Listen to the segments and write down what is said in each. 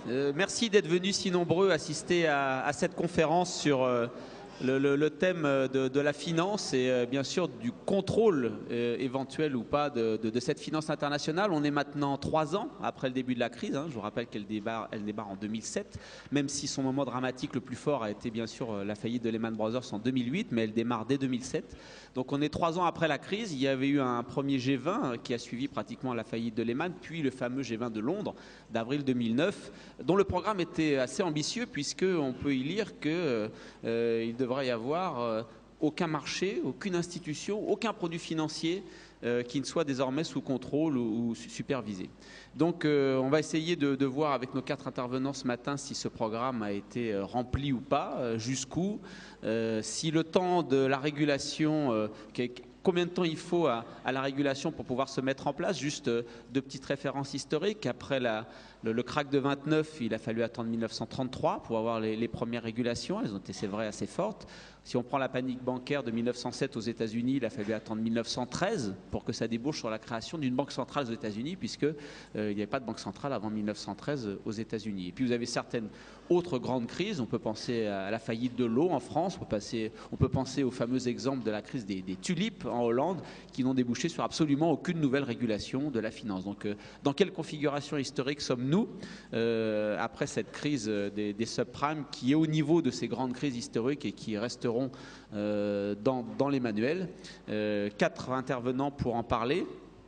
Merci d'être venus si nombreux assister à cette conférence sur le thème de la finance et bien sûr du contrôle éventuel ou pas de cette finance internationale. On est maintenant 3 ans après le début de la crise. Je vous rappelle qu'elle démarre en 2007, même si son moment dramatique le plus fort a été bien sûr la faillite de Lehman Brothers en 2008, mais elle démarre dès 2007. Donc on est 3 ans après la crise. Il y avait eu un premier G20 qui a suivi pratiquement la faillite de Lehman, puis le fameux G20 de Londres d'avril 2009, dont le programme était assez ambitieux puisqu'on peut y lire qu'il devrait y avoir aucun marché, aucune institution, aucun produit financier qui ne soit désormais sous contrôle ou supervisé. Donc on va essayer de voir avec nos 4 intervenants ce matin si ce programme a été rempli ou pas, jusqu'où, si le temps de la régulation, combien de temps il faut à la régulation pour pouvoir se mettre en place. Juste 2 petites références historiques. Après le krach de 29, il a fallu attendre 1933 pour avoir les premières régulations. Elles ont été, c'est vrai, assez fortes. Si on prend la panique bancaire de 1907 aux États-Unis, il a fallu attendre 1913 pour que ça débouche sur la création d'une banque centrale aux États-Unis, puisqu'il n'y avait pas de banque centrale avant 1913 aux États-Unis. Et puis vous avez certaines autres grandes crises. On peut penser à la faillite de l'eau en France. On peut penser au fameux exemple de la crise des tulipes en Hollande, qui n'ont débouché sur absolument aucune nouvelle régulation de la finance. Donc dans quelle configuration historique sommes-nous après cette crise des subprimes, qui est au niveau de ces grandes crises historiques et qui resteront dans les manuels. 4 intervenants pour en parler.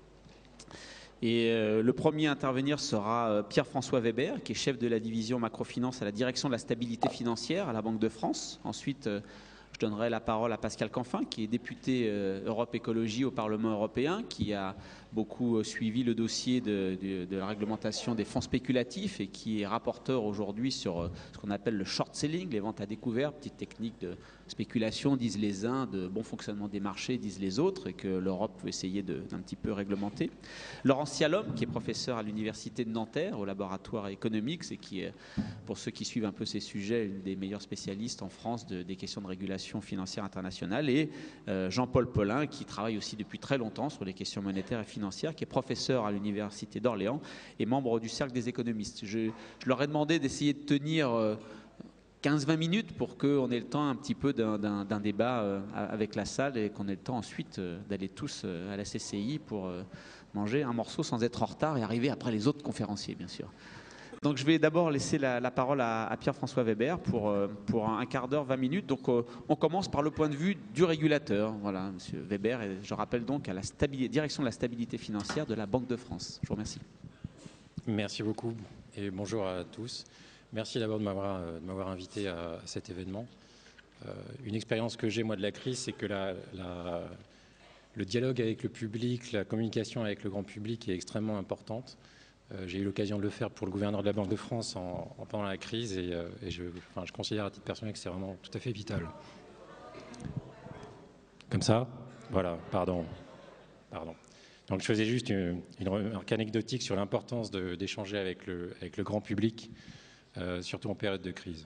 Et le premier à intervenir sera Pierre-François Weber, qui est chef de la division macrofinance à la direction de la stabilité financière à la Banque de France. Ensuite, je donnerai la parole à Pascal Canfin, qui est député Europe Écologie au Parlement européen, qui a beaucoup suivi le dossier de la réglementation des fonds spéculatifs et qui est rapporteur aujourd'hui sur ce qu'on appelle le short selling, les ventes à découvert, petite technique de spéculation, disent les uns, de bon fonctionnement des marchés, disent les autres, et que l'Europe veut essayer d'un petit peu réglementer. Laurent Cialom, qui est professeur à l'Université de Nanterre, au laboratoire Economics, et qui est, pour ceux qui suivent un peu ces sujets, une des meilleures spécialistes en France des questions de régulation financière internationale, et Jean-Paul Paulin, qui travaille aussi depuis très longtemps sur les questions monétaires et financières, qui est professeur à l'Université d'Orléans et membre du Cercle des économistes. Je leur ai demandé d'essayer de tenir 15-20 minutes pour qu'on ait le temps un petit peu d'un débat avec la salle et qu'on ait le temps ensuite d'aller tous à la CCI pour manger un morceau sans être en retard et arriver après les autres conférenciers, bien sûr. Donc je vais d'abord laisser la parole à Pierre-François Weber pour un quart d'heure, 20 minutes. Donc on commence par le point de vue du régulateur. Voilà, monsieur Weber, et je rappelle donc à la direction de la stabilité financière de la Banque de France. Je vous remercie. Merci beaucoup et bonjour à tous. Merci d'abord de m'avoir invité à cet événement. Une expérience que j'ai moi de la crise, c'est que le dialogue avec le public, la communication avec le grand public est extrêmement importante. J'ai eu l'occasion de le faire pour le gouverneur de la Banque de France pendant la crise et je considère à titre personnel que c'est vraiment tout à fait vital. Comme ça, voilà, pardon. Donc je faisais juste une remarque anecdotique sur l'importance d'échanger avec le grand public, surtout en période de crise.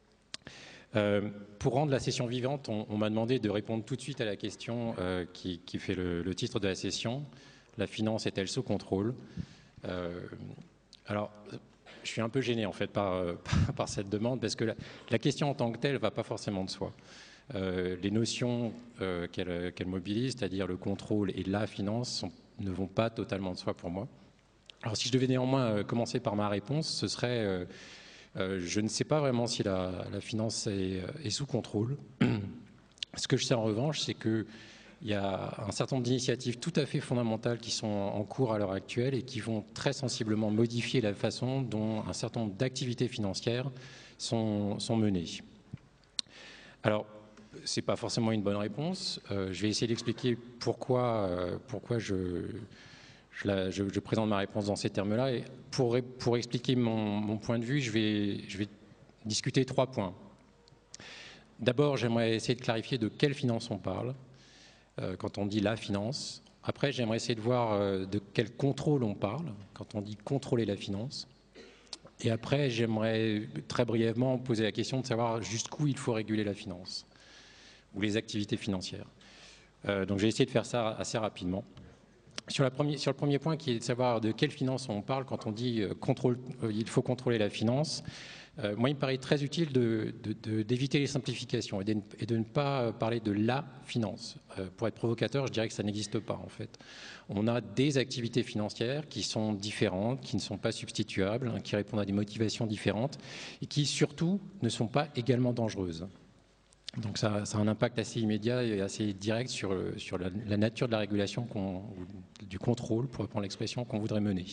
Pour rendre la session vivante, on m'a demandé de répondre tout de suite à la question qui fait le titre de la session. La finance est-elle sous contrôle ? Alors, je suis un peu gêné en fait par cette demande parce que la question en tant que telle ne va pas forcément de soi. Les notions qu'elle mobilise, c'est-à-dire le contrôle et la finance, ne vont pas totalement de soi pour moi. Alors, si je devais néanmoins commencer par ma réponse, ce serait je ne sais pas vraiment si la finance est sous contrôle. Ce que je sais en revanche, c'est que il y a un certain nombre d'initiatives tout à fait fondamentales qui sont en cours à l'heure actuelle et qui vont très sensiblement modifier la façon dont un certain nombre d'activités financières sont menées. Alors, ce n'est pas forcément une bonne réponse. Je vais essayer d'expliquer pourquoi je présente ma réponse dans ces termes-là. Et pour expliquer mon point de vue, je vais discuter 3 points. D'abord, j'aimerais essayer de clarifier de quelle finance on parle. Quand on dit la finance. Après, j'aimerais essayer de voir de quel contrôle on parle, quand on dit contrôler la finance. Et après, j'aimerais très brièvement poser la question de savoir jusqu'où il faut réguler la finance, ou les activités financières. Donc, j'ai essayé de faire ça assez rapidement. Sur le premier point, qui est de savoir de quelle finance on parle quand on dit il faut contrôler la finance, moi, il me paraît très utile d'éviter les simplifications et de ne pas parler de la finance. Pour être provocateur, je dirais que ça n'existe pas, en fait. On a des activités financières qui sont différentes, qui ne sont pas substituables, hein, qui répondent à des motivations différentes et qui, surtout, ne sont pas également dangereuses. Donc ça a un impact assez immédiat et assez direct sur la nature de la régulation, du contrôle, pour reprendre l'expression, qu'on voudrait mener.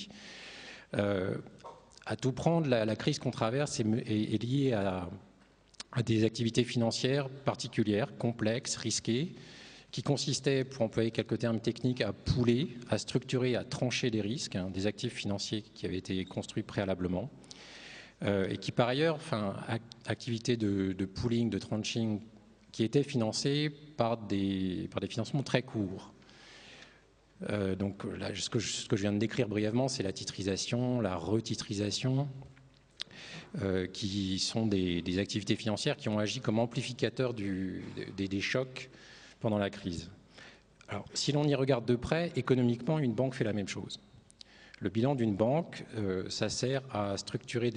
À tout prendre, la crise qu'on traverse est liée à des activités financières particulières, complexes, risquées, qui consistaient, pour employer quelques termes techniques, à pooler, à structurer, à trancher des risques, hein, des actifs financiers qui avaient été construits préalablement, et qui par ailleurs, activités de pooling, de tranching, qui étaient financées par des financements très courts. Donc là, ce que je viens de décrire brièvement, c'est la titrisation, la retitrisation, qui sont des activités financières qui ont agi comme amplificateurs des chocs pendant la crise. Alors, si l'on y regarde de près, économiquement, une banque fait la même chose. Le bilan d'une banque, ça sert à structurer,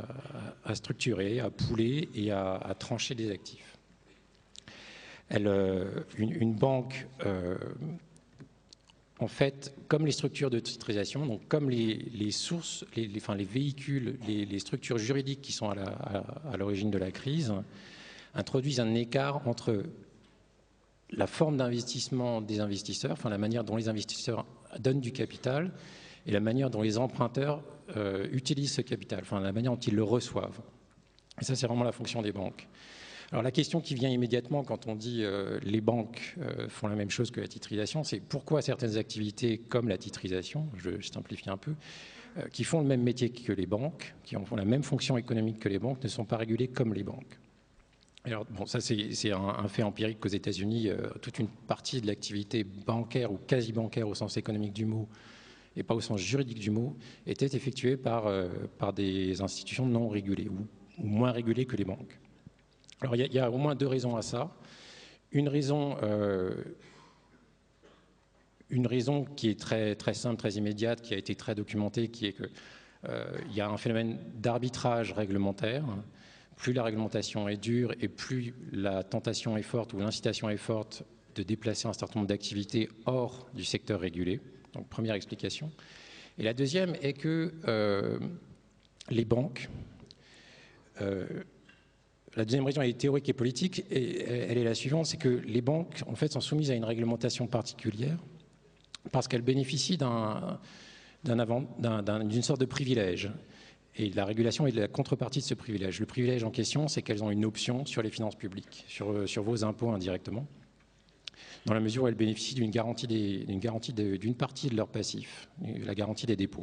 à pooler et à trancher des actifs. Une banque, en fait, comme les structures de titrisation, donc comme les sources, les véhicules, les structures juridiques qui sont à l'origine de la crise, introduisent un écart entre la forme d'investissement des investisseurs, enfin la manière dont les investisseurs donnent du capital, et la manière dont les emprunteurs utilisent ce capital, enfin la manière dont ils le reçoivent. Et ça, c'est vraiment la fonction des banques. Alors la question qui vient immédiatement quand on dit les banques font la même chose que la titrisation, c'est pourquoi certaines activités comme la titrisation, je simplifie un peu, qui font le même métier que les banques, qui font la même fonction économique que les banques, ne sont pas régulées comme les banques. Alors, bon, ça c'est un fait empirique qu'aux États-Unis, toute une partie de l'activité bancaire ou quasi-bancaire au sens économique du mot et pas au sens juridique du mot était effectuée par des institutions non régulées ou moins régulées que les banques. Alors il y a au moins deux raisons à ça. Une raison qui est très, très simple, très immédiate, qui a été très documentée, qui est qu'il y a un phénomène d'arbitrage réglementaire. Plus la réglementation est dure et plus la tentation est forte ou l'incitation est forte de déplacer un certain nombre d'activités hors du secteur régulé. Donc première explication. Et la deuxième est que les banques... la deuxième raison, elle est théorique et politique, et elle est la suivante, c'est que les banques, en fait, sont soumises à une réglementation particulière parce qu'elles bénéficient d'une sorte de privilège. Et la régulation est la contrepartie de ce privilège. Le privilège en question, c'est qu'elles ont une option sur les finances publiques, sur vos impôts indirectement, dans la mesure où elles bénéficient d'une garantie d'une partie de leur passif, la garantie des dépôts.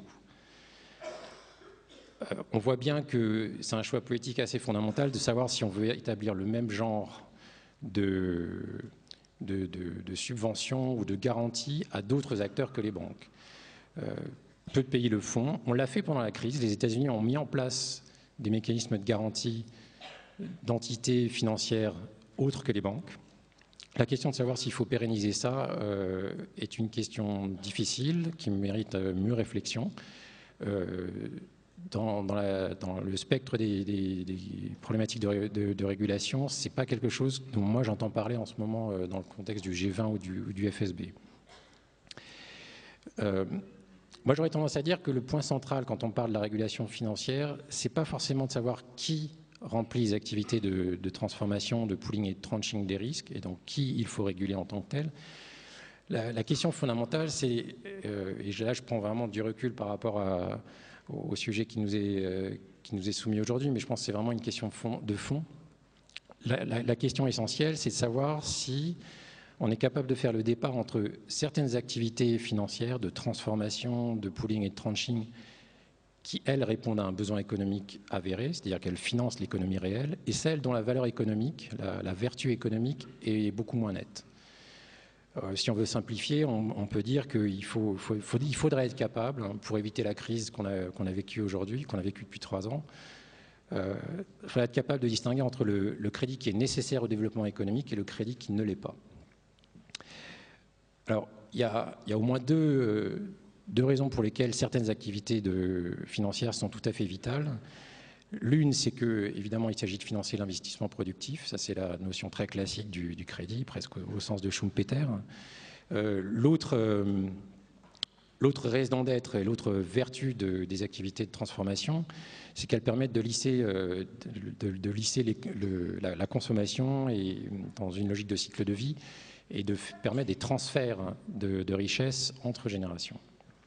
On voit bien que c'est un choix politique assez fondamental de savoir si on veut établir le même genre de subventions ou de garanties à d'autres acteurs que les banques. Peu de pays le font. On l'a fait pendant la crise. Les États-Unis ont mis en place des mécanismes de garantie d'entités financières autres que les banques. La question de savoir s'il faut pérenniser ça est une question difficile qui mérite mûre réflexion. Dans le spectre des problématiques de régulation, ce n'est pas quelque chose dont moi j'entends parler en ce moment dans le contexte du G20 ou du FSB. Moi j'aurais tendance à dire que le point central quand on parle de la régulation financière, ce n'est pas forcément de savoir qui remplit les activités de transformation, de pooling et de tranching des risques, et donc qui il faut réguler en tant que tel. La question fondamentale, c'est, et là je prends vraiment du recul par rapport au sujet qui nous est soumis aujourd'hui, mais je pense que c'est vraiment une question de fond. La question essentielle, c'est de savoir si on est capable de faire le départ entre certaines activités financières de transformation, de pooling et de tranching qui, elles, répondent à un besoin économique avéré, c'est-à-dire qu'elles financent l'économie réelle, et celles dont la valeur économique, la vertu économique est beaucoup moins nette. Si on veut simplifier, on peut dire qu'il faudrait être capable, pour éviter la crise qu'on a vécue aujourd'hui, qu'on a vécue depuis 3 ans, il faudrait être capable de distinguer entre le crédit qui est nécessaire au développement économique et le crédit qui ne l'est pas. Alors, il y a au moins deux raisons pour lesquelles certaines activités financières sont tout à fait vitales. L'une, c'est que, évidemment, il s'agit de financer l'investissement productif. Ça, c'est la notion très classique du crédit, presque au sens de Schumpeter. L'autre raison d'être et l'autre vertu des activités de transformation, c'est qu'elles permettent de lisser, la consommation et, dans une logique de cycle de vie, et de permettre des transferts de richesses entre générations.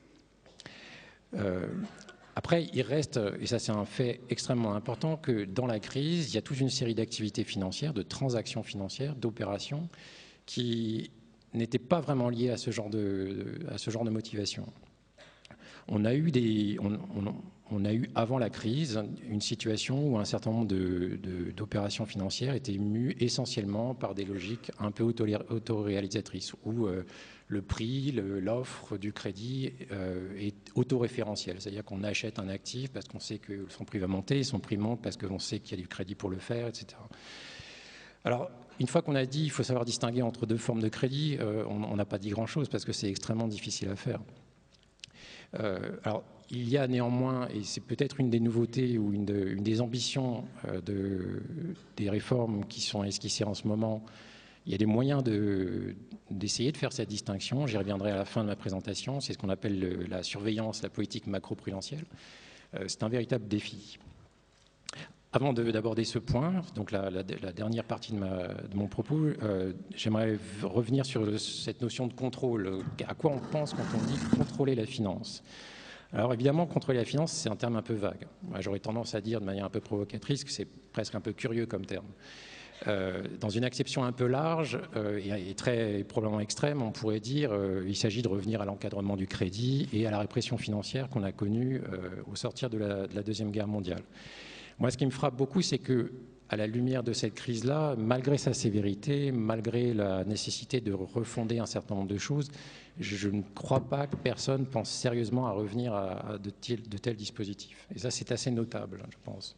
Après, il reste, et ça c'est un fait extrêmement important, que dans la crise, il y a toute une série d'activités financières, de transactions financières, d'opérations, qui n'étaient pas vraiment liées à ce genre de motivation. On a eu avant la crise une situation où un certain nombre d'opérations financières étaient mues essentiellement par des logiques un peu autoréalisatrices, où le prix, l'offre du crédit est autoréférentiel. C'est-à-dire qu'on achète un actif parce qu'on sait que son prix va monter, son prix monte parce qu'on sait qu'il y a du crédit pour le faire, etc. Alors, une fois qu'on a dit qu'il faut savoir distinguer entre deux formes de crédit, on n'a pas dit grand-chose parce que c'est extrêmement difficile à faire. Alors, il y a néanmoins, et c'est peut-être une des nouveautés ou une des ambitions des réformes qui sont esquissées en ce moment, il y a des moyens d'essayer de faire cette distinction. J'y reviendrai à la fin de ma présentation. C'est ce qu'on appelle la surveillance, la politique macro-prudentielle. C'est un véritable défi. Avant d'aborder ce point, donc la dernière partie de mon propos, j'aimerais revenir sur cette notion de contrôle. À quoi on pense quand on dit contrôler la finance? Alors évidemment, contrôler la finance, c'est un terme un peu vague. J'aurais tendance à dire de manière un peu provocatrice que c'est presque un peu curieux comme terme. Dans une acception un peu large et très probablement extrême, on pourrait dire qu'il s'agit de revenir à l'encadrement du crédit et à la répression financière qu'on a connue au sortir de la Deuxième Guerre mondiale. Moi, ce qui me frappe beaucoup, c'est que, à la lumière de cette crise-là, malgré sa sévérité, malgré la nécessité de refonder un certain nombre de choses, je ne crois pas que personne pense sérieusement à revenir à de tels dispositifs. Et ça, c'est assez notable, je pense.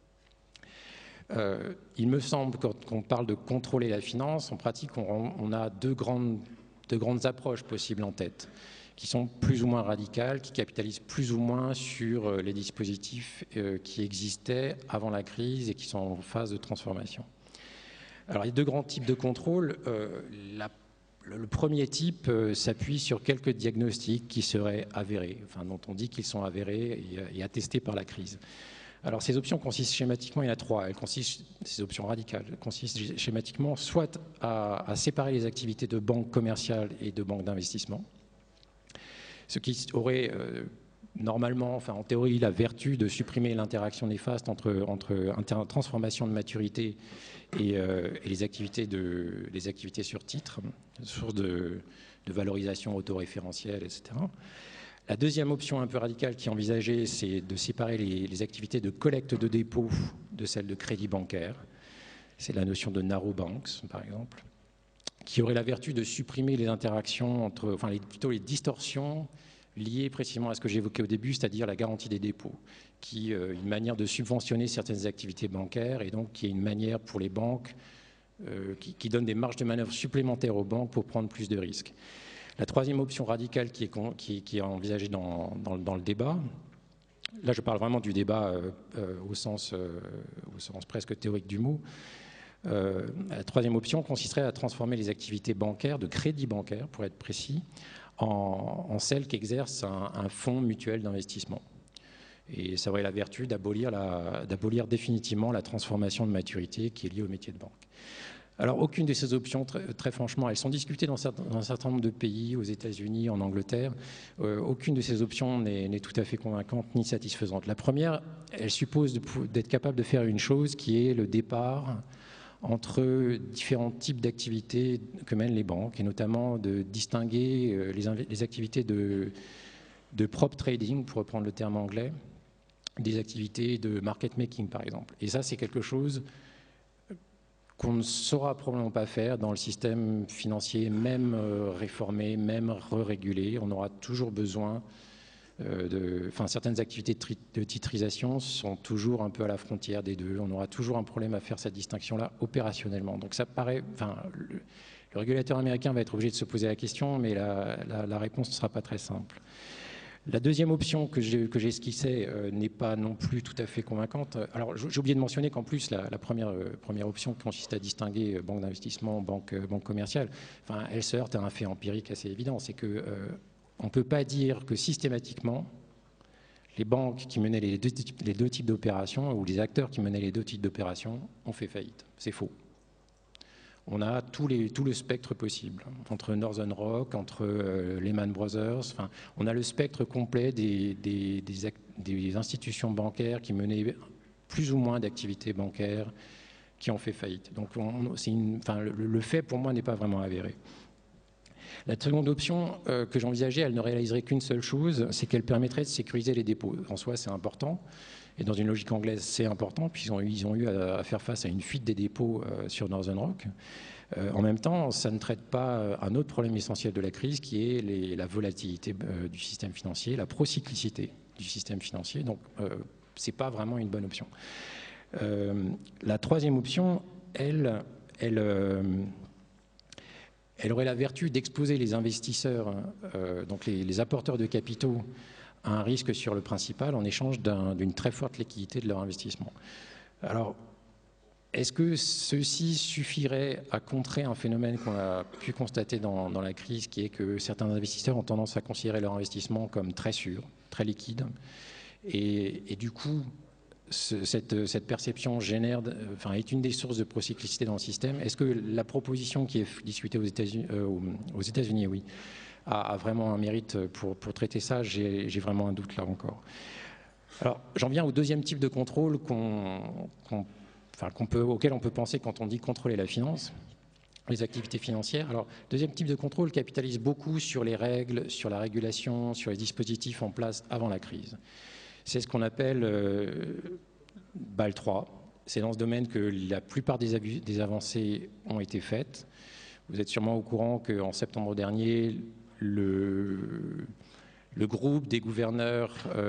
Il me semble que quand on parle de contrôler la finance, en pratique, on a deux grandes approches possibles en tête, qui sont plus ou moins radicales, qui capitalisent plus ou moins sur les dispositifs qui existaient avant la crise et qui sont en phase de transformation. Alors, il y a deux grands types de contrôle. Le premier type s'appuie sur quelques diagnostics qui seraient avérés, enfin, dont on dit qu'ils sont avérés et attestés par la crise. Alors, ces options consistent schématiquement, il y en a trois. Ces options radicales consistent schématiquement soit à séparer les activités de banque commerciale et de banque d'investissement, ce qui aurait normalement, enfin en théorie, la vertu de supprimer l'interaction néfaste entre transformation de maturité et les activités sur titre, source de valorisation autoréférentielle, etc. La deuxième option un peu radicale qui est envisagée, c'est de séparer les activités de collecte de dépôts de celles de crédit bancaire. C'est la notion de narrow banks, par exemple, qui aurait la vertu de supprimer les interactions plutôt les distorsions liées précisément à ce que j'évoquais au début, c'est-à-dire la garantie des dépôts, qui est une manière de subventionner certaines activités bancaires et donc qui est une manière pour les banques qui donne des marges de manœuvre supplémentaires aux banques pour prendre plus de risques. La troisième option radicale qui est envisagée dans le débat, là je parle vraiment du débat au sens presque théorique du mot, la troisième option consisterait à transformer les activités bancaires, de crédit bancaire pour être précis, en celles qu'exerce un fonds mutuel d'investissement. Et ça aurait la vertu d'abolir définitivement la transformation de maturité qui est liée au métier de banque. Alors, aucune de ces options, très franchement, elles sont discutées dans un certain nombre de pays, aux États-Unis, en Angleterre. Aucune de ces options n'est tout à fait convaincante ni satisfaisante. La première, elle suppose d'être capable de faire une chose qui est le départ entre différents types d'activités que mènent les banques, et notamment de distinguer les activités de prop trading, pour reprendre le terme anglais, des activités de market making, par exemple. Et ça, c'est quelque chose qu'on ne saura probablement pas faire dans le système financier, même réformé, même re-régulé. On aura toujours besoin certaines activités de titrisation sont toujours un peu à la frontière des deux. On aura toujours un problème à faire cette distinction-là opérationnellement. Donc ça paraît, le Le régulateur américain va être obligé de se poser la question, mais la réponse ne sera pas très simple. La deuxième option que j'esquissais n'est pas non plus tout à fait convaincante. Alors, j'ai oublié de mentionner qu'en plus, la première option consiste à distinguer banque d'investissement, banque commerciale. Enfin, elle se heurte à un fait empirique assez évident, c'est que on ne peut pas dire que systématiquement, les banques qui menaient les deux types d'opérations ou les acteurs qui menaient les deux types d'opérations ont fait faillite. C'est faux. On a tout le spectre possible, entre Northern Rock, entre Lehman Brothers, enfin, on a le spectre complet des institutions bancaires qui menaient plus ou moins d'activités bancaires qui ont fait faillite. Donc le fait pour moi n'est pas vraiment avéré. La seconde option que j'envisageais, elle ne réaliserait qu'une seule chose, c'est qu'elle permettrait de sécuriser les dépôts. En soi, c'est important. Et dans une logique anglaise, c'est important, puisqu'ils ont eu à faire face à une fuite des dépôts sur Northern Rock. En même temps, ça ne traite pas un autre problème essentiel de la crise, qui est la volatilité du système financier, la procyclicité du système financier. Donc, ce n'est pas vraiment une bonne option. La troisième option, elle aurait la vertu d'exposer les investisseurs, donc les apporteurs de capitaux, à un risque sur le principal en échange d'une très forte liquidité de leur investissement. Alors, est-ce que ceci suffirait à contrer un phénomène qu'on a pu constater dans la crise, qui est que certains investisseurs ont tendance à considérer leur investissement comme très sûr, très liquide, et du coup, cette perception est une des sources de procyclicité dans le système. Est-ce que la proposition qui est discutée aux États-Unis, oui, a vraiment un mérite pour traiter ça? J'ai vraiment un doute là encore. Alors, j'en viens au deuxième type de contrôle auquel on peut penser quand on dit contrôler la finance, les activités financières. Alors, deuxième type de contrôle capitalise beaucoup sur les règles, sur la régulation, sur les dispositifs en place avant la crise. C'est ce qu'on appelle BAL 3. C'est dans ce domaine que la plupart des avancées ont été faites. Vous êtes sûrement au courant qu'en septembre dernier, le groupe des gouverneurs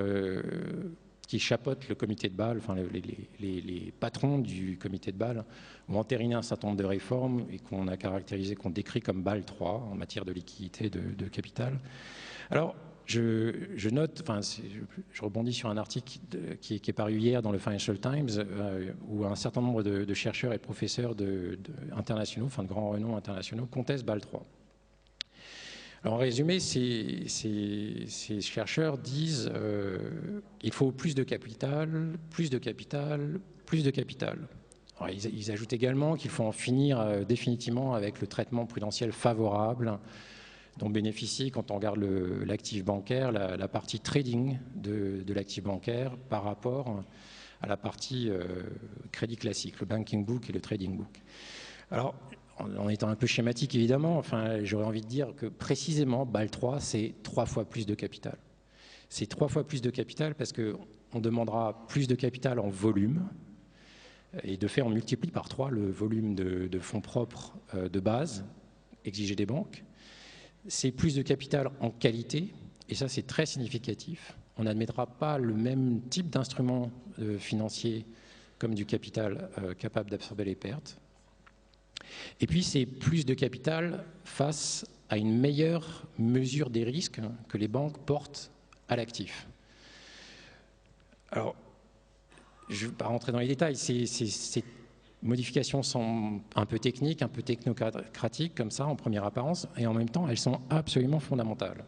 qui chapeautent le comité de Bâle, enfin les patrons du comité de Bâle, ont entériné un certain nombre de réformes et qu'on décrit comme BAL 3 en matière de liquidité de capital. Alors, je note, je rebondis sur un article qui est paru hier dans le Financial Times, où un certain nombre de chercheurs et professeurs internationaux, de grands renoms internationaux, contestent BAL 3. Alors, en résumé, ces chercheurs disent il faut plus de capital, plus de capital, plus de capital. Alors, ils ajoutent également qu'il faut en finir définitivement avec le traitement prudentiel favorable dont bénéficie, quand on regarde l'actif bancaire, la partie trading de l'actif bancaire par rapport à la partie crédit classique, le banking book et le trading book. Alors, en étant un peu schématique évidemment, j'aurais envie de dire que précisément BAL 3, c'est 3 fois plus de capital. C'est 3 fois plus de capital parce qu'on demandera plus de capital en volume, et de fait on multiplie par 3 le volume de fonds propres de base exigé des banques. C'est plus de capital en qualité, et ça c'est très significatif. On n'admettra pas le même type d'instrument financier comme du capital capable d'absorber les pertes. Et puis c'est plus de capital face à une meilleure mesure des risques que les banques portent à l'actif. Alors, je ne vais pas rentrer dans les détails, ces modifications sont un peu techniques, un peu technocratiques, comme ça, en première apparence, et en même temps, elles sont absolument fondamentales.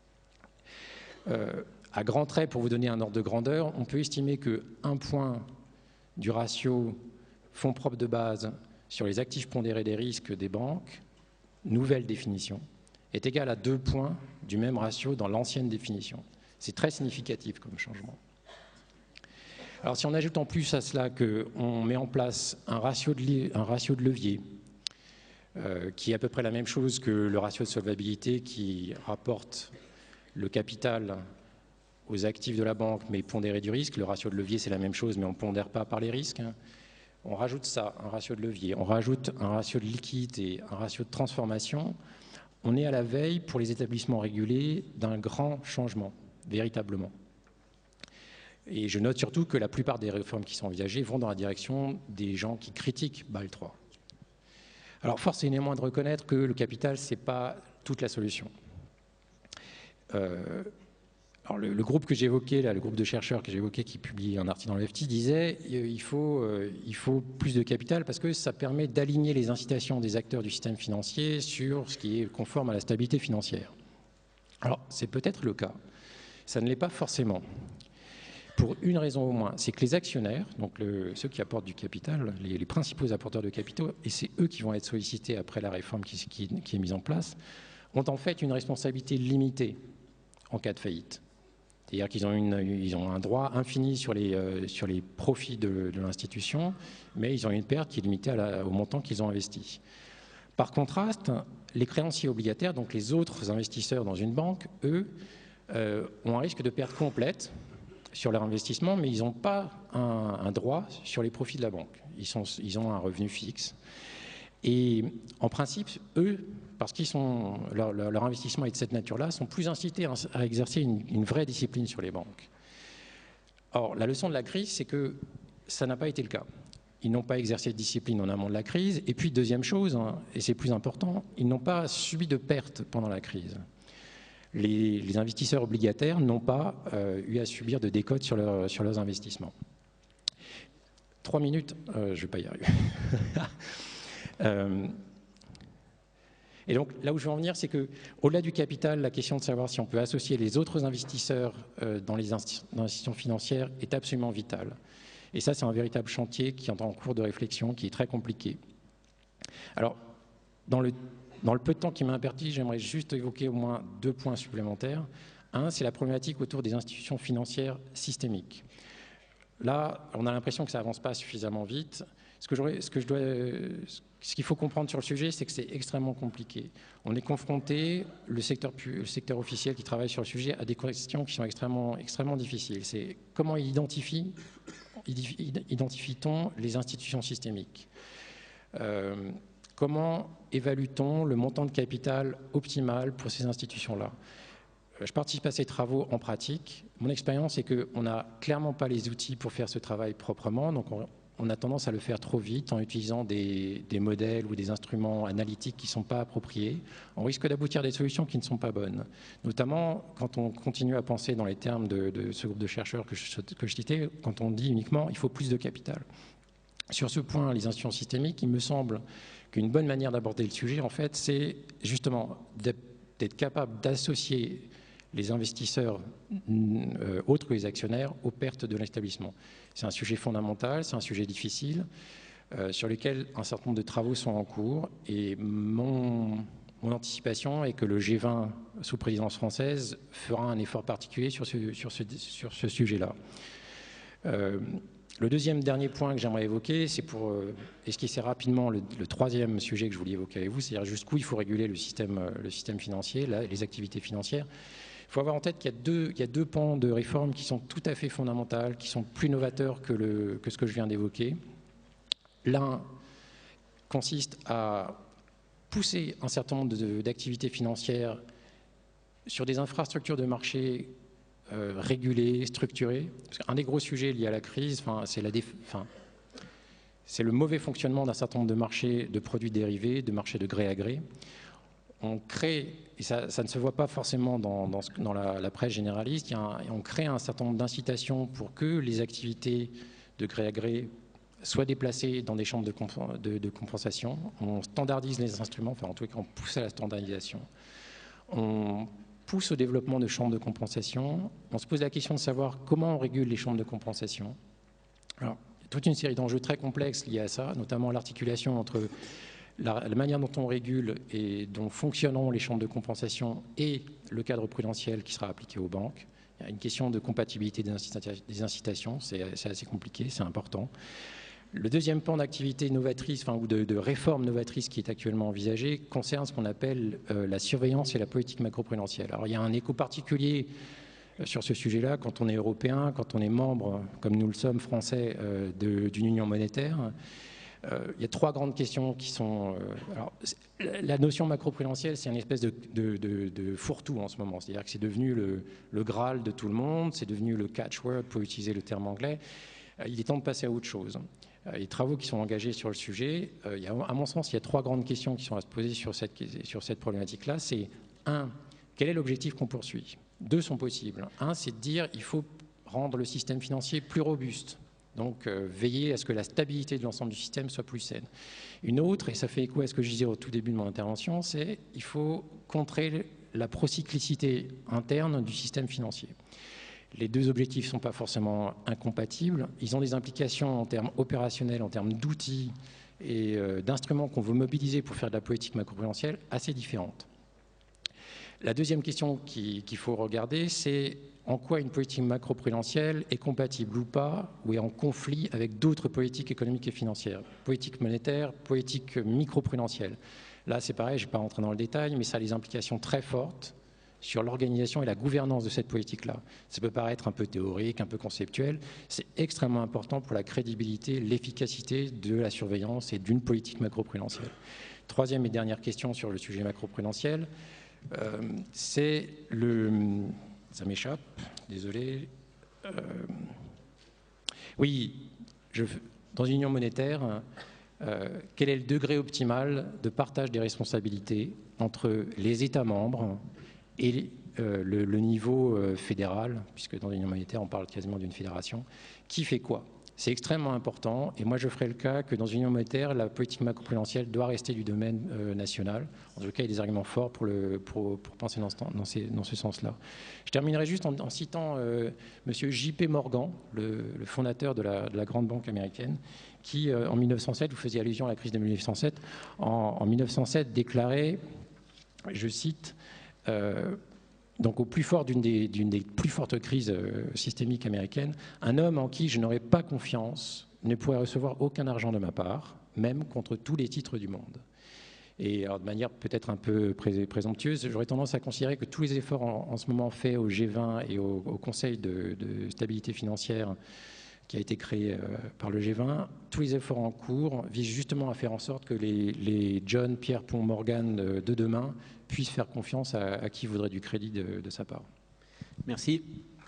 À grands traits, pour vous donner un ordre de grandeur, on peut estimer qu'un point du ratio fonds propres de base sur les actifs pondérés des risques des banques, nouvelle définition, est égal à 2 points du même ratio dans l'ancienne définition. C'est très significatif comme changement. Alors si on ajoute en plus à cela qu'on met en place un ratio de levier qui est à peu près la même chose que le ratio de solvabilité qui rapporte le capital aux actifs de la banque mais pondéré du risque, le ratio de levier c'est la même chose mais on ne pondère pas par les risques. On rajoute ça, un ratio de levier, on rajoute un ratio de liquidité, un ratio de transformation. On est à la veille pour les établissements régulés d'un grand changement, véritablement. Et je note surtout que la plupart des réformes qui sont envisagées vont dans la direction des gens qui critiquent BAL 3. Alors, force est néanmoins de reconnaître que le capital, ce n'est pas toute la solution. Alors le groupe que j'évoquais, le groupe de chercheurs que j'évoquais qui publie un article dans le FT disait il faut plus de capital parce que ça permet d'aligner les incitations des acteurs du système financier sur ce qui est conforme à la stabilité financière. Alors c'est peut-être le cas, ça ne l'est pas forcément. Pour une raison au moins, c'est que les actionnaires, donc ceux qui apportent du capital, les principaux apporteurs de capitaux, et c'est eux qui vont être sollicités après la réforme qui est mise en place, ont en fait une responsabilité limitée en cas de faillite. C'est-à-dire qu'ils ont un droit infini sur les profits de l'institution, mais ils ont une perte qui est limitée au montant qu'ils ont investi. Par contraste, les créanciers obligataires, donc les autres investisseurs dans une banque, eux, ont un risque de perte complète sur leur investissement, mais ils n'ont pas un droit sur les profits de la banque. Ils ont un revenu fixe. Et en principe, eux, parce qu'ils leur investissement est de cette nature-là, sont plus incités à exercer une vraie discipline sur les banques. Or, la leçon de la crise, c'est que ça n'a pas été le cas. Ils n'ont pas exercé de discipline en amont de la crise. Et puis, deuxième chose, et c'est plus important, ils n'ont pas subi de pertes pendant la crise. Les investisseurs obligataires n'ont pas eu à subir de décote sur leurs investissements. 3 minutes, je ne vais pas y arriver. Et donc là où je veux en venir, c'est qu'au-delà du capital, la question de savoir si on peut associer les autres investisseurs dans les institutions financières est absolument vitale. Et ça, c'est un véritable chantier qui est en cours de réflexion, qui est très compliqué. Alors, dans le peu de temps qui m'est imparti, j'aimerais juste évoquer au moins 2 points supplémentaires. Un, c'est la problématique autour des institutions financières systémiques. Là, on a l'impression que ça n'avance pas suffisamment vite. Ce qu'il faut comprendre sur le sujet, c'est que c'est extrêmement compliqué. On est confronté, le secteur officiel qui travaille sur le sujet, à des questions qui sont extrêmement difficiles. C'est comment identifie-t-on les institutions systémiques ? Comment évalue-t-on le montant de capital optimal pour ces institutions-là ? Je participe à ces travaux en pratique. Mon expérience est qu'on n'a clairement pas les outils pour faire ce travail proprement, donc on a tendance à le faire trop vite en utilisant des modèles ou des instruments analytiques qui ne sont pas appropriés. On risque d'aboutir à des solutions qui ne sont pas bonnes, notamment quand on continue à penser dans les termes de ce groupe de chercheurs que je citais, quand on dit uniquement il faut plus de capital. Sur ce point, les institutions systémiques, il me semble qu'une bonne manière d'aborder le sujet, en fait, c'est justement d'être capable d'associer les investisseurs autres que les actionnaires aux pertes de l'établissement. C'est un sujet fondamental, c'est un sujet difficile, sur lequel un certain nombre de travaux sont en cours. Et mon anticipation est que le G20, sous présidence française, fera un effort particulier sur ce sujet-là. Le deuxième dernier point que j'aimerais évoquer, c'est pour esquisser rapidement le troisième sujet que je voulais évoquer avec vous, c'est-à-dire jusqu'où il faut réguler le système financier, les activités financières. Il faut avoir en tête qu'il y a deux pans de réforme qui sont tout à fait fondamentales, qui sont plus novateurs que ce que je viens d'évoquer. L'un consiste à pousser un certain nombre d'activités financières sur des infrastructures de marché régulées, structurées. Parce qu'un des gros sujets liés à la crise, c'est le mauvais fonctionnement d'un certain nombre de marchés de produits dérivés, de marchés de gré à gré. On crée, et ça ne se voit pas forcément dans la presse généraliste, on crée un certain nombre d'incitations pour que les activités de gré à gré soient déplacées dans des chambres de compensation. On standardise les instruments, enfin en tout cas on pousse à la standardisation. On pousse au développement de chambres de compensation. On se pose la question de savoir comment on régule les chambres de compensation. Alors, il y a toute une série d'enjeux très complexes liés à ça, notamment l'articulation entre la manière dont on régule et dont fonctionneront les chambres de compensation et le cadre prudentiel qui sera appliqué aux banques. Il y a une question de compatibilité des incitations, c'est assez compliqué, c'est important. Le deuxième pan d'activité novatrice, ou de réforme novatrice qui est actuellement envisagé, concerne ce qu'on appelle la surveillance et la politique macroprudentielle. Alors il y a un écho particulier sur ce sujet-là quand on est européen, quand on est membre, comme nous le sommes, français, d'une union monétaire. Il y a 3 grandes questions qui sont... alors, la notion macroprudentielle, c'est une espèce de fourre-tout en ce moment. C'est-à-dire que c'est devenu le Graal de tout le monde, c'est devenu le catchword, pour utiliser le terme anglais. Il est temps de passer à autre chose. les travaux qui sont engagés sur le sujet, à mon sens, il y a 3 grandes questions qui sont à se poser sur cette problématique-là. C'est 1, quel est l'objectif qu'on poursuit? 2 sont possibles. 1, c'est de dire il faut rendre le système financier plus robuste. Donc, veiller à ce que la stabilité de l'ensemble du système soit plus saine. Une autre, et ça fait écho à ce que je disais au tout début de mon intervention, c'est qu'il faut contrer la procyclicité interne du système financier. Les 2 objectifs ne sont pas forcément incompatibles. Ils ont des implications en termes opérationnels, en termes d'outils et d'instruments qu'on veut mobiliser pour faire de la politique macroprudentielle assez différentes. La deuxième question qu'il faut regarder, c'est en quoi une politique macroprudentielle est compatible ou pas, ou est en conflit avec d'autres politiques économiques et financières, politique monétaire, politique microprudentielle. Là, c'est pareil, je ne vais pas rentrer dans le détail, mais ça a des implications très fortes sur l'organisation et la gouvernance de cette politique-là. Ça peut paraître un peu théorique, un peu conceptuel. C'est extrêmement important pour la crédibilité, l'efficacité de la surveillance et d'une politique macroprudentielle. Troisième et dernière question sur le sujet macroprudentiel, c'est le... Ça m'échappe, désolé. Oui, dans une union monétaire, quel est le degré optimal de partage des responsabilités entre les États membres et le niveau fédéral, puisque dans l'union monétaire, on parle quasiment d'une fédération, qui fait quoi? C'est extrêmement important, et moi je ferai le cas que dans une union monétaire, la politique macroprudentielle doit rester du domaine national. En tout cas, il y a des arguments forts pour penser dans ce sens-là. Je terminerai juste en citant M. J.P. Morgan, le fondateur de la grande banque américaine, qui en 1907, vous faisiez allusion à la crise de 1907, en 1907 déclarait, je cite, donc au plus fort d'une des plus fortes crises systémiques américaines, un homme en qui je n'aurais pas confiance ne pourrait recevoir aucun argent de ma part, même contre tous les titres du monde. Et alors, de manière peut-être un peu présomptueuse, j'aurais tendance à considérer que tous les efforts en ce moment faits au G20 et au Conseil de stabilité financière qui a été créé par le G20, tous les efforts en cours visent justement à faire en sorte que les John, Pierre, Paul, Morgan de demain puissent faire confiance à qui voudrait du crédit de sa part. Merci.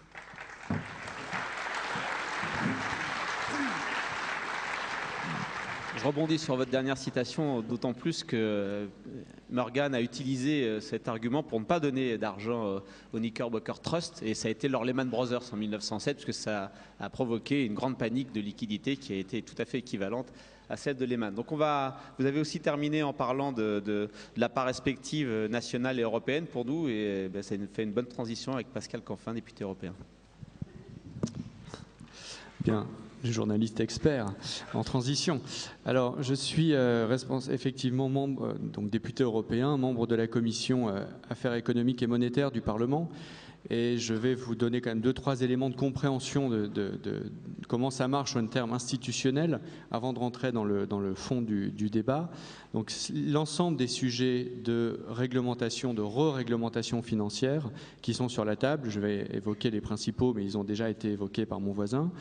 Je rebondis sur votre dernière citation, d'autant plus que Morgan a utilisé cet argument pour ne pas donner d'argent au Knickerbocker Trust, et ça a été leurs Lehman Brothers en 1907, puisque ça a provoqué une grande panique de liquidité qui a été tout à fait équivalente à celle de Lehman. Donc vous avez aussi terminé en parlant de la part respective nationale et européenne pour nous, et ça fait une bonne transition avec Pascal Canfin, député européen. Bien. Journaliste expert en transition. Alors, je suis effectivement membre, donc député européen, membre de la commission Affaires économiques et monétaires du Parlement. Et je vais vous donner quand même 2-3 éléments de compréhension de comment ça marche en termes institutionnels avant de rentrer dans le fond du débat. Donc l'ensemble des sujets de réglementation, de re-réglementation financière qui sont sur la table, je vais évoquer les principaux, mais ils ont déjà été évoqués par mon voisin,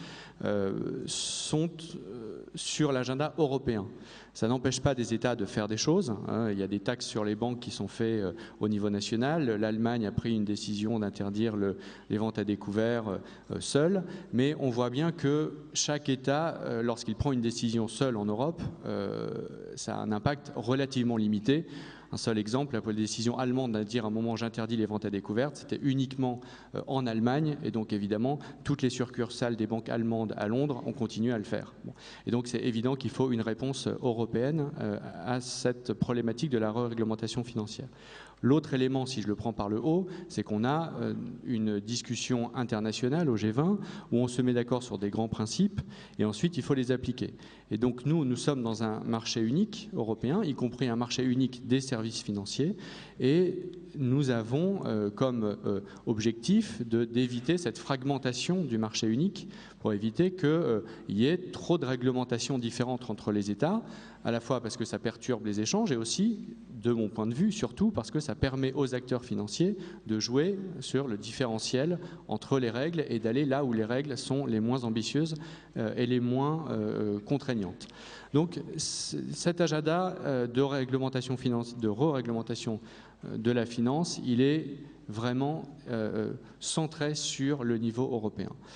sont sur l'agenda européen. Ça n'empêche pas des États de faire des choses. Il y a des taxes sur les banques qui sont faites au niveau national. L'Allemagne a pris une décision d'interdire les ventes à découvert seul. Mais on voit bien que chaque État, lorsqu'il prend une décision seul en Europe, ça a un impact relativement limité. Un seul exemple, la décision allemande de dire à un moment j'interdis les ventes à découvert, c'était uniquement en Allemagne, et donc évidemment toutes les succursales des banques allemandes à Londres ont continué à le faire. Bon. Et donc c'est évident qu'il faut une réponse européenne à cette problématique de la réglementation financière. L'autre élément, si je le prends par le haut, c'est qu'on a une discussion internationale au G20 où on se met d'accord sur des grands principes et ensuite il faut les appliquer. Et donc nous sommes dans un marché unique européen, y compris un marché unique des services financiers, et nous avons comme objectif d'éviter cette fragmentation du marché unique pour éviter qu'il y ait trop de réglementations différentes entre les États, à la fois parce que ça perturbe les échanges et aussi, de mon point de vue, surtout parce que ça permet aux acteurs financiers de jouer sur le différentiel entre les règles et d'aller là où les règles sont les moins ambitieuses et les moins contraignantes. Donc cet agenda de réglementation de re-réglementation de la finance, il est vraiment centré sur le niveau européen.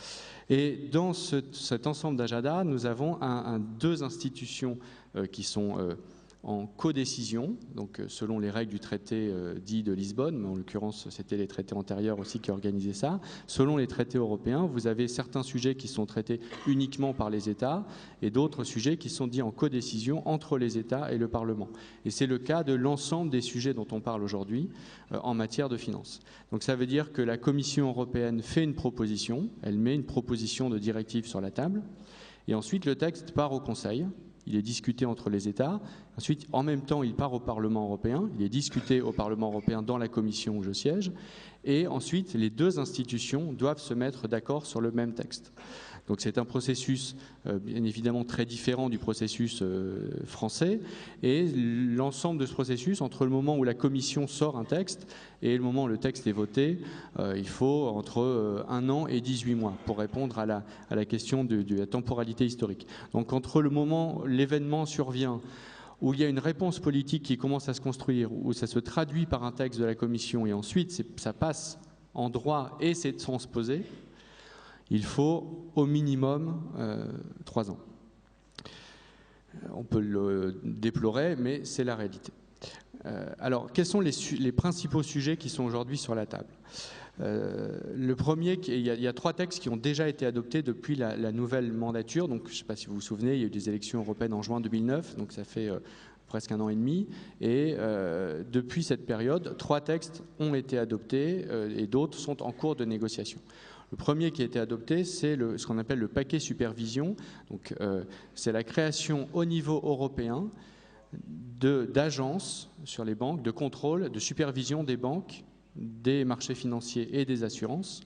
Et dans cet ensemble d'agenda, nous avons deux institutions qui sont en codécision, donc selon les règles du traité dit de Lisbonne, mais en l'occurrence c'était les traités antérieurs aussi qui organisaient ça. Selon les traités européens, vous avez certains sujets qui sont traités uniquement par les États et d'autres sujets qui sont dits en codécision entre les États et le Parlement. Et c'est le cas de l'ensemble des sujets dont on parle aujourd'hui en matière de finances. Donc ça veut dire que la Commission européenne fait une proposition, elle met une proposition de directive sur la table, et ensuite le texte part au Conseil. Il est discuté entre les États. Ensuite, en même temps, il part au Parlement européen. Il est discuté au Parlement européen dans la commission où je siège. Et ensuite, les deux institutions doivent se mettre d'accord sur le même texte. Donc c'est un processus bien évidemment très différent du processus français. Et l'ensemble de ce processus, entre le moment où la Commission sort un texte et le moment où le texte est voté, il faut entre 1 an et 18 mois pour répondre à la question de la temporalité historique. Donc entre le moment où l'événement survient, où il y a une réponse politique qui commence à se construire, où ça se traduit par un texte de la Commission et ensuite ça passe en droit et c'est transposé, il faut au minimum 3 ans. On peut le déplorer, mais c'est la réalité. Alors, quels sont les principaux sujets qui sont aujourd'hui sur la table ? Le premier, il y a 3 textes qui ont déjà été adoptés depuis la nouvelle mandature. Donc, je ne sais pas si vous vous souvenez, il y a eu des élections européennes en juin 2009, donc ça fait presque 1 an et demi. Et depuis cette période, 3 textes ont été adoptés et d'autres sont en cours de négociation. Le premier qui a été adopté, c'est ce qu'on appelle le paquet supervision. Donc, c'est la création au niveau européen d'agences sur les banques, de contrôle, de supervision des banques, des marchés financiers et des assurances,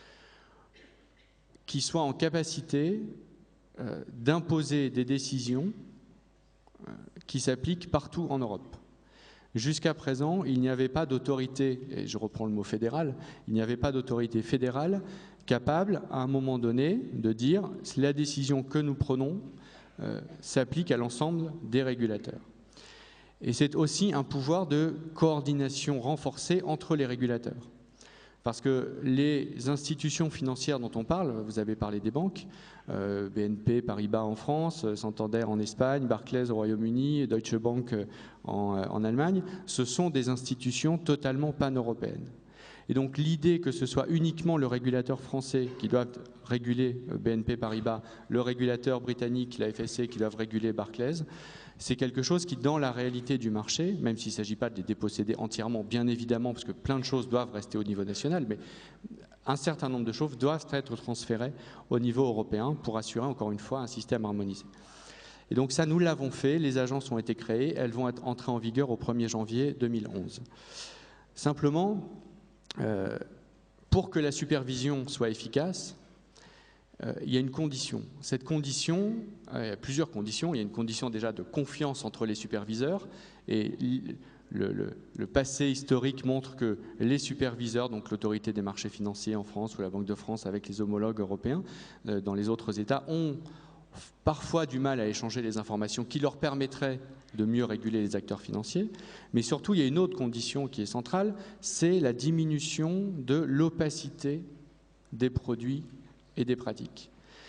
qui soient en capacité d'imposer des décisions qui s'appliquent partout en Europe. Jusqu'à présent, il n'y avait pas d'autorité, et je reprends le mot fédéral, il n'y avait pas d'autorité fédérale capable, à un moment donné, de dire « la décision que nous prenons s'applique à l'ensemble des régulateurs ». Et c'est aussi un pouvoir de coordination renforcée entre les régulateurs. Parce que les institutions financières dont on parle, vous avez parlé des banques, BNP Paribas en France, Santander en Espagne, Barclays au Royaume-Uni, Deutsche Bank en Allemagne, ce sont des institutions totalement pan-européennes. Et donc l'idée que ce soit uniquement le régulateur français qui doit réguler BNP Paribas, le régulateur britannique, la FSA, qui doivent réguler Barclays, c'est quelque chose qui, dans la réalité du marché, même s'il ne s'agit pas de les déposséder entièrement, bien évidemment, parce que plein de choses doivent rester au niveau national, mais un certain nombre de choses doivent être transférées au niveau européen pour assurer, encore une fois, un système harmonisé. Et donc ça, nous l'avons fait, les agences ont été créées, elles vont être entrées en vigueur au 1er janvier 2011. Simplement, pour que la supervision soit efficace, il y a une condition. Cette condition, il y a plusieurs conditions. Il y a une condition déjà de confiance entre les superviseurs. Et le passé historique montre que les superviseurs, donc l'autorité des marchés financiers en France ou la Banque de France avec les homologues européens dans les autres États, ont parfois du mal à échanger les informations qui leur permettraient de mieux réguler les acteurs financiers. Mais surtout, il y a une autre condition qui est centrale, c'est la diminution de l'opacité des produits et des pratiques.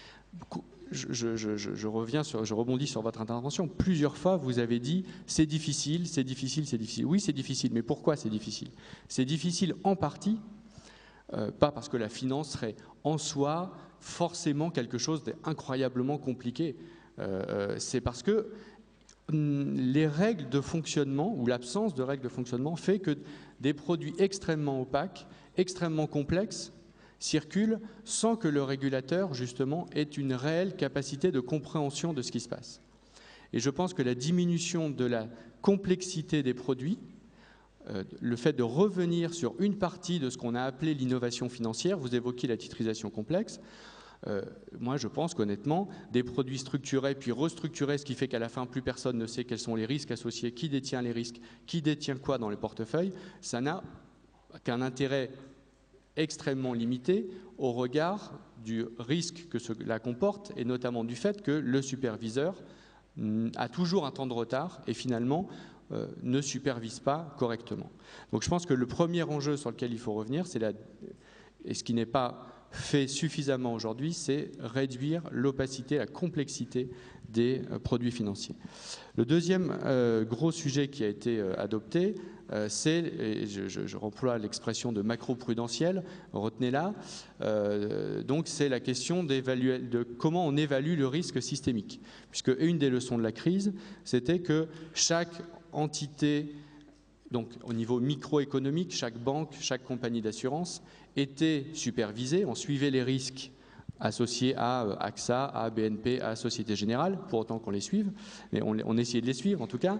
Je rebondis sur votre intervention. Plusieurs fois, vous avez dit c'est difficile, c'est difficile, c'est difficile. Oui, c'est difficile, mais pourquoi c'est difficile ? C'est difficile en partie, pas parce que la finance serait en soi forcément quelque chose d'incroyablement compliqué. C'est parce que les règles de fonctionnement ou l'absence de règles de fonctionnement fait que des produits extrêmement opaques, extrêmement complexes, circulent sans que le régulateur, justement, ait une réelle capacité de compréhension de ce qui se passe. Et je pense que la diminution de la complexité des produits, le fait de revenir sur une partie de ce qu'on a appelé l'innovation financière, vous évoquez la titrisation complexe, moi je pense qu'honnêtement, des produits structurés puis restructurés, ce qui fait qu'à la fin, plus personne ne sait quels sont les risques associés, qui détient les risques, qui détient quoi dans les portefeuilles, ça n'a qu'un intérêt extrêmement limité au regard du risque que cela comporte et notamment du fait que le superviseur a toujours un temps de retard et finalement ne supervise pas correctement. Donc je pense que le premier enjeu sur lequel il faut revenir, c'est et ce qui n'est pas fait suffisamment aujourd'hui, c'est réduire l'opacité, la complexité des produits financiers. Le deuxième gros sujet qui a été adopté, c'est, et je remploie l'expression de macro-prudentiel, retenez-la, donc c'est la question de comment on évalue le risque systémique. Puisque une des leçons de la crise, c'était que chaque entité, donc au niveau microéconomique, chaque banque, chaque compagnie d'assurance était supervisée, on suivait les risques associés à AXA, à BNP, à Société Générale, pour autant qu'on les suive, mais on essayait de les suivre en tout cas.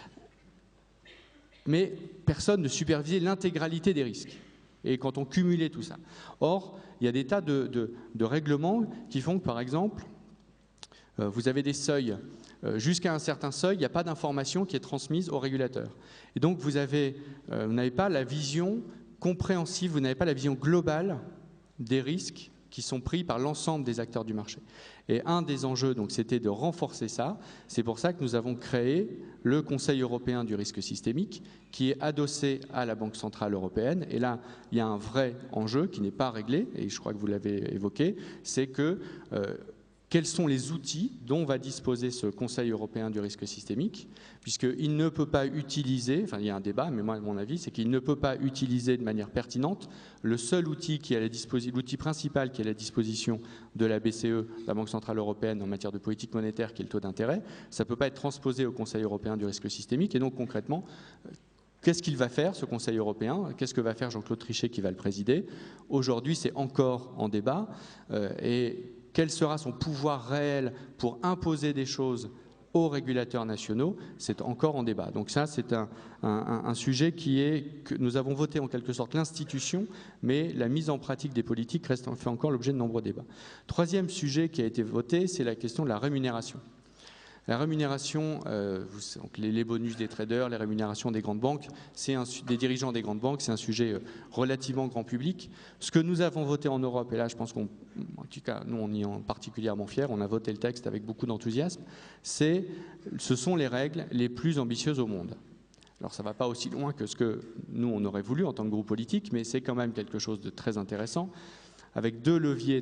Mais personne ne supervisait l'intégralité des risques. Et quand on cumulait tout ça. Or, il y a des tas de règlements qui font que, par exemple, vous avez des seuils. Jusqu'à un certain seuil, il n'y a pas d'information qui est transmise au régulateur. Et donc, vous n'avez pas la vision compréhensive, vous n'avez pas la vision globale des risques qui sont pris par l'ensemble des acteurs du marché. Et un des enjeux, donc, c'était de renforcer ça. C'est pour ça que nous avons créé le Conseil européen du risque systémique, qui est adossé à la Banque centrale européenne. Et là, il y a un vrai enjeu qui n'est pas réglé, et je crois que vous l'avez évoqué, c'est que quels sont les outils dont va disposer ce Conseil européen du risque systémique, puisqu'il ne peut pas utiliser, enfin il y a un débat, mais moi, mon avis, c'est qu'il ne peut pas utiliser de manière pertinente le seul outil l'outil principal qui est à la disposition de la BCE, la Banque centrale européenne, en matière de politique monétaire, qui est le taux d'intérêt. Ça ne peut pas être transposé au Conseil européen du risque systémique, et donc concrètement, qu'est-ce qu'il va faire, ce Conseil européen? Qu'est-ce que va faire Jean-Claude Trichet qui va le présider? Aujourd'hui, c'est encore en débat, et quel sera son pouvoir réel pour imposer des choses aux régulateurs nationaux? C'est encore en débat. Donc ça, c'est un sujet que nous avons voté en quelque sorte l'institution, mais la mise en pratique des politiques fait encore l'objet de nombreux débats. Troisième sujet qui a été voté, c'est la question de la rémunération. La rémunération, donc les bonus des traders, les rémunérations des grandes banques, des dirigeants des grandes banques, c'est un sujet relativement grand public. Ce que nous avons voté en Europe, et là je pense qu'en tout cas nous on y est particulièrement fiers, on a voté le texte avec beaucoup d'enthousiasme, ce sont les règles les plus ambitieuses au monde. Alors ça ne va pas aussi loin que ce que nous on aurait voulu en tant que groupe politique, mais c'est quand même quelque chose de très intéressant, avec deux leviers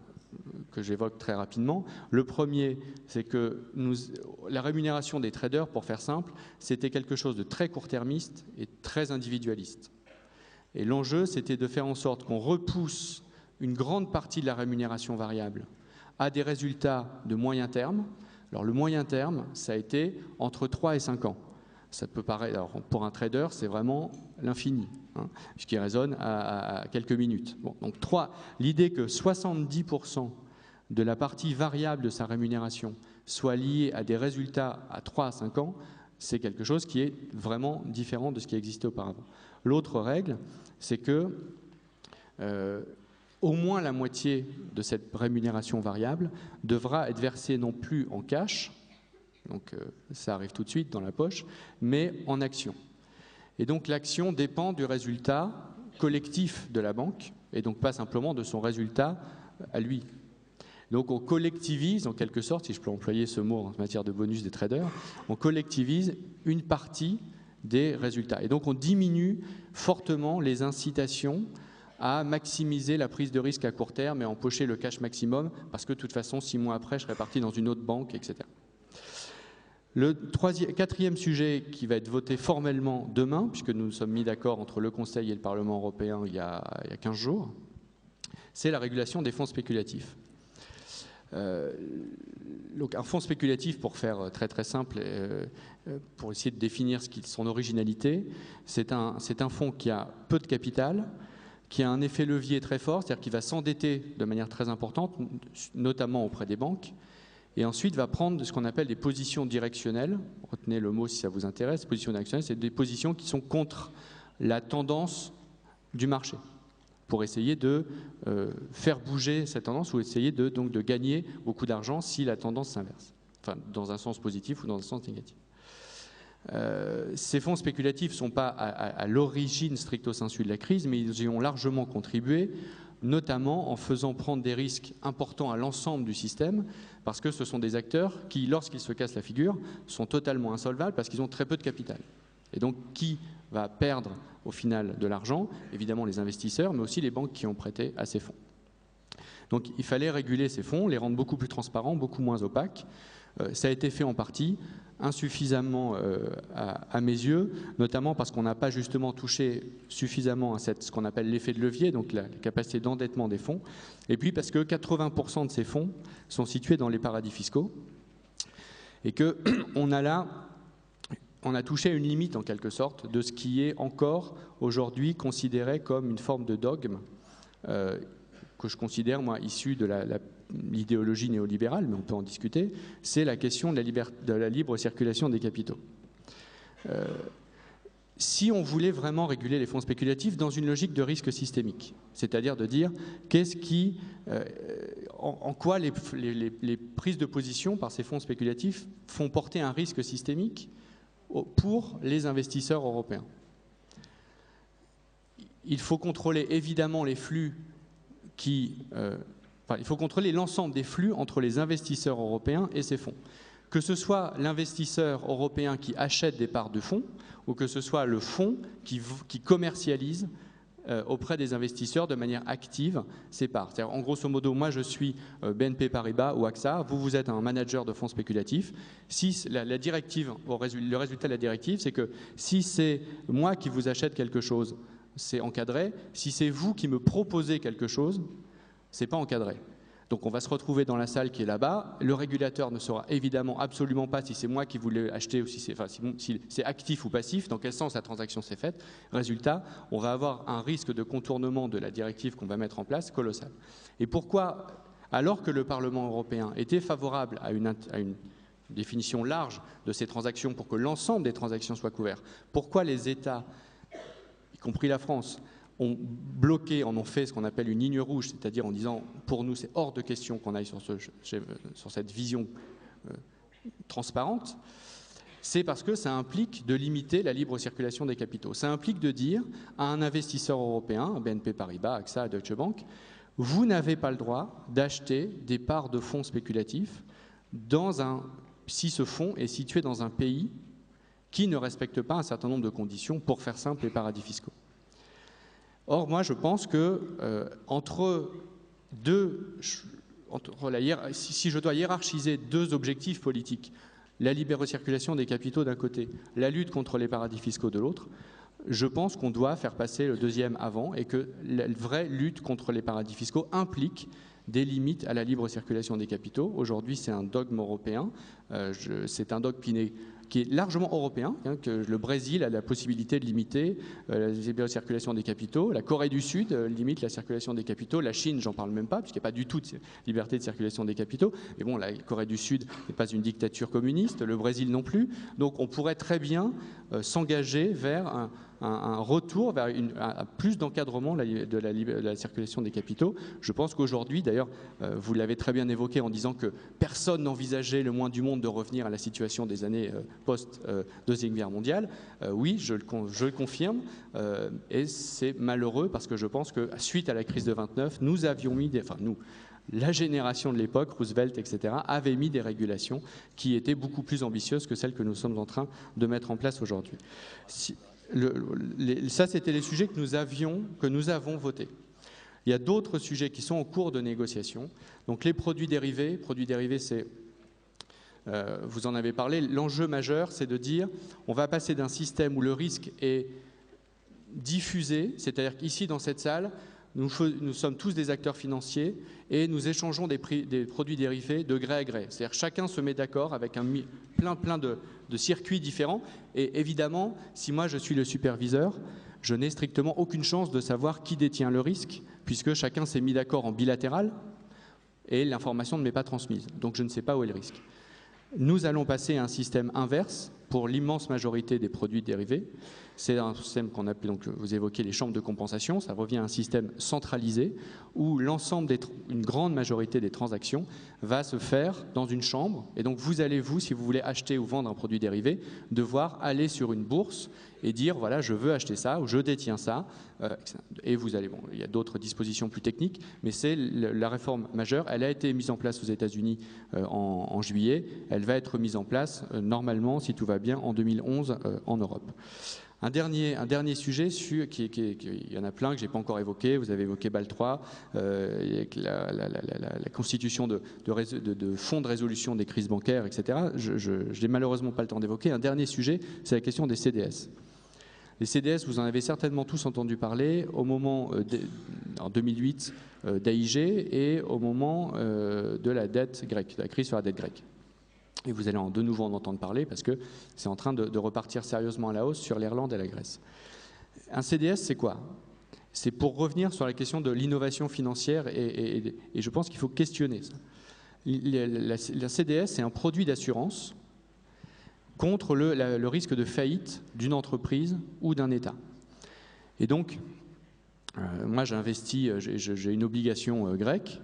que j'évoque très rapidement. Le premier, c'est que la rémunération des traders, pour faire simple, c'était quelque chose de très court-termiste et très individualiste. Et l'enjeu, c'était de faire en sorte qu'on repousse une grande partie de la rémunération variable à des résultats de moyen terme. Alors le moyen terme, ça a été entre 3 et 5 ans. Ça peut paraître, alors pour un trader, c'est vraiment l'infini, puisqu'il raisonne à quelques minutes. Bon, donc l'idée que 70% de la partie variable de sa rémunération soit liée à des résultats à 3 à 5 ans, c'est quelque chose qui est vraiment différent de ce qui existait auparavant. L'autre règle, c'est que au moins la moitié de cette rémunération variable devra être versée non plus en cash, donc ça arrive tout de suite dans la poche, mais en action. Et donc l'action dépend du résultat collectif de la banque, et donc pas simplement de son résultat à lui. Donc on collectivise, en quelque sorte, si je peux employer ce mot en matière de bonus des traders, on collectivise une partie des résultats. Et donc on diminue fortement les incitations à maximiser la prise de risque à court terme et à empocher le cash maximum, parce que de toute façon, 6 mois après, je serai parti dans une autre banque, etc. Le quatrième sujet qui va être voté formellement demain, puisque nous nous sommes mis d'accord entre le Conseil et le Parlement européen il y a 15 jours, c'est la régulation des fonds spéculatifs. Donc un fonds spéculatif, pour faire très très simple, pour essayer de définir son originalité, c'est un fonds qui a peu de capital, qui a un effet levier très fort, c'est-à-dire qu'il va s'endetter de manière très importante, notamment auprès des banques, et ensuite va prendre ce qu'on appelle des positions directionnelles. Retenez le mot si ça vous intéresse. Positions directionnelles, c'est des positions qui sont contre la tendance du marché, pour essayer de faire bouger cette tendance ou essayer donc de gagner beaucoup d'argent si la tendance s'inverse, enfin, dans un sens positif ou dans un sens négatif. Ces fonds spéculatifs ne sont pas à l'origine stricto sensu de la crise, mais ils y ont largement contribué, notamment en faisant prendre des risques importants à l'ensemble du système, parce que ce sont des acteurs qui, lorsqu'ils se cassent la figure, sont totalement insolvables parce qu'ils ont très peu de capital. Et donc, qui va perdre au final de l'argent? Évidemment les investisseurs, mais aussi les banques qui ont prêté à ces fonds. Donc il fallait réguler ces fonds, les rendre beaucoup plus transparents, beaucoup moins opaques. Ça a été fait en partie, insuffisamment à mes yeux, notamment parce qu'on n'a pas justement touché suffisamment à ce qu'on appelle l'effet de levier, donc la capacité d'endettement des fonds, et puis parce que 80% de ces fonds sont situés dans les paradis fiscaux, et qu'on a là, on a touché une limite en quelque sorte de ce qui est encore aujourd'hui considéré comme une forme de dogme, que je considère moi issu de l'idéologie néolibérale, mais on peut en discuter, c'est la question de la libre circulation des capitaux. Si on voulait vraiment réguler les fonds spéculatifs dans une logique de risque systémique, c'est-à-dire de dire en quoi les prises de position par ces fonds spéculatifs font porter un risque systémique pour les investisseurs européens. Il faut contrôler évidemment les flux il faut contrôler l'ensemble des flux entre les investisseurs européens et ces fonds. Que ce soit l'investisseur européen qui achète des parts de fonds ou que ce soit le fonds qui commercialise auprès des investisseurs de manière active ces parts. C'est-à-dire, en grosso modo, moi je suis BNP Paribas ou AXA, vous êtes un manager de fonds spéculatifs. Si la directive, le résultat de la directive, c'est que si c'est moi qui vous achète quelque chose, c'est encadré. Si c'est vous qui me proposez quelque chose, c'est pas encadré. Donc on va se retrouver dans la salle qui est là-bas. Le régulateur ne saura évidemment absolument pas si c'est moi qui voulais acheter ou si c'est actif ou passif, dans quel sens la transaction s'est faite. Résultat, on va avoir un risque de contournement de la directive qu'on va mettre en place colossal. Et pourquoi, alors que le Parlement européen était favorable à une définition large de ces transactions pour que l'ensemble des transactions soient couvertes, pourquoi les États, y compris la France, ont bloqué, en ont fait ce qu'on appelle une ligne rouge, c'est-à-dire en disant pour nous c'est hors de question qu'on aille sur cette vision transparente, c'est parce que ça implique de limiter la libre circulation des capitaux. Ça implique de dire à un investisseur européen, BNP Paribas, AXA, Deutsche Bank, vous n'avez pas le droit d'acheter des parts de fonds spéculatifs si ce fonds est situé dans un pays qui ne respecte pas un certain nombre de conditions, pour faire simple, les paradis fiscaux. Or, moi, je pense que si je dois hiérarchiser deux objectifs politiques, la libre circulation des capitaux d'un côté, la lutte contre les paradis fiscaux de l'autre, je pense qu'on doit faire passer le deuxième avant et que la vraie lutte contre les paradis fiscaux implique des limites à la libre circulation des capitaux. Aujourd'hui, c'est un dogme européen, c'est un dogme qui est largement européen, que le Brésil a la possibilité de limiter la libre circulation des capitaux, la Corée du Sud limite la circulation des capitaux, la Chine, j'en parle même pas, puisqu'il n'y a pas du tout de liberté de circulation des capitaux. Mais bon, la Corée du Sud n'est pas une dictature communiste, le Brésil non plus. Donc on pourrait très bien s'engager vers un retour vers plus d'encadrement de la circulation des capitaux. Je pense qu'aujourd'hui, d'ailleurs, vous l'avez très bien évoqué en disant que personne n'envisageait le moins du monde de revenir à la situation des années post-Deuxième Guerre mondiale. Oui, je le confirme, et c'est malheureux parce que je pense que suite à la crise de 29, nous avions mis la génération de l'époque, Roosevelt, etc., avait mis des régulations qui étaient beaucoup plus ambitieuses que celles que nous sommes en train de mettre en place aujourd'hui. Ça, c'était les sujets que nous avons votés. Il y a d'autres sujets qui sont en cours de négociation. Donc les produits dérivés, c'est, vous en avez parlé, l'enjeu majeur, c'est de dire on va passer d'un système où le risque est diffusé, c'est-à-dire qu'ici, dans cette salle, nous sommes tous des acteurs financiers et nous échangeons des produits dérivés de gré à gré. C'est-à-dire chacun se met d'accord avec plein de circuits différents. Et évidemment, si moi je suis le superviseur, je n'ai strictement aucune chance de savoir qui détient le risque, puisque chacun s'est mis d'accord en bilatéral et l'information ne m'est pas transmise. Donc je ne sais pas où est le risque. Nous allons passer à un système inverse pour l'immense majorité des produits dérivés. C'est un système qu'on appelle, donc vous évoquez les chambres de compensation, ça revient à un système centralisé où une grande majorité des transactions va se faire dans une chambre. Et donc vous allez, si vous voulez acheter ou vendre un produit dérivé, devoir aller sur une bourse et dire voilà, je veux acheter ça ou je détiens ça. Et vous allez, il y a d'autres dispositions plus techniques, mais c'est la réforme majeure. Elle a été mise en place aux États-Unis en juillet. Elle va être mise en place normalement, si tout va bien, en 2011 en Europe. Un dernier sujet, il y en a plein que je n'ai pas encore évoqué. Vous avez évoqué BAL 3, avec la constitution de fonds de résolution des crises bancaires, etc. Je n'ai malheureusement pas le temps d'évoquer. Un dernier sujet, c'est la question des CDS. Les CDS, vous en avez certainement tous entendu parler au moment, en 2008, d'AIG et au moment de la dette grecque, de la crise sur la dette grecque. Et vous allez de nouveau en entendre parler parce que c'est en train de repartir sérieusement à la hausse sur l'Irlande et la Grèce. Un CDS, c'est quoi? C'est pour revenir sur la question de l'innovation financière et je pense qu'il faut questionner ça. La CDS, c'est un produit d'assurance contre le risque de faillite d'une entreprise ou d'un État. Et donc, moi j'ai investi, j'ai une obligation grecque.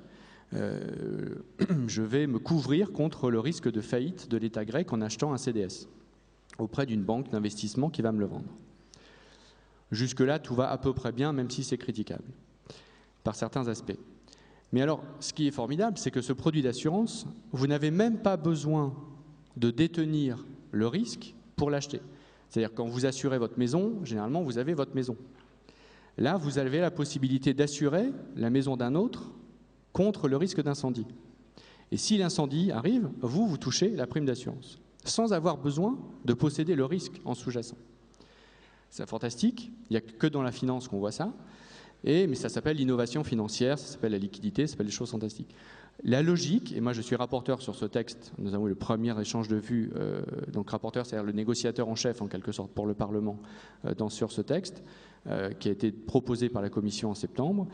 Je vais me couvrir contre le risque de faillite de l'État grec en achetant un CDS auprès d'une banque d'investissement qui va me le vendre. Jusque-là, tout va à peu près bien, même si c'est critiquable, par certains aspects. Mais alors, ce qui est formidable, c'est que ce produit d'assurance, vous n'avez même pas besoin de détenir le risque pour l'acheter. C'est-à-dire, quand vous assurez votre maison, généralement, vous avez votre maison. Là, vous avez la possibilité d'assurer la maison d'un autre contre le risque d'incendie. Et si l'incendie arrive, vous touchez la prime d'assurance, sans avoir besoin de posséder le risque en sous-jacent. C'est fantastique, il n'y a que dans la finance qu'on voit ça, mais ça s'appelle l'innovation financière, ça s'appelle la liquidité, ça s'appelle des choses fantastiques. La logique, et moi je suis rapporteur sur ce texte, nous avons eu le premier échange de vues, donc rapporteur, c'est-à-dire le négociateur en chef en quelque sorte pour le Parlement sur ce texte, qui a été proposé par la Commission en septembre.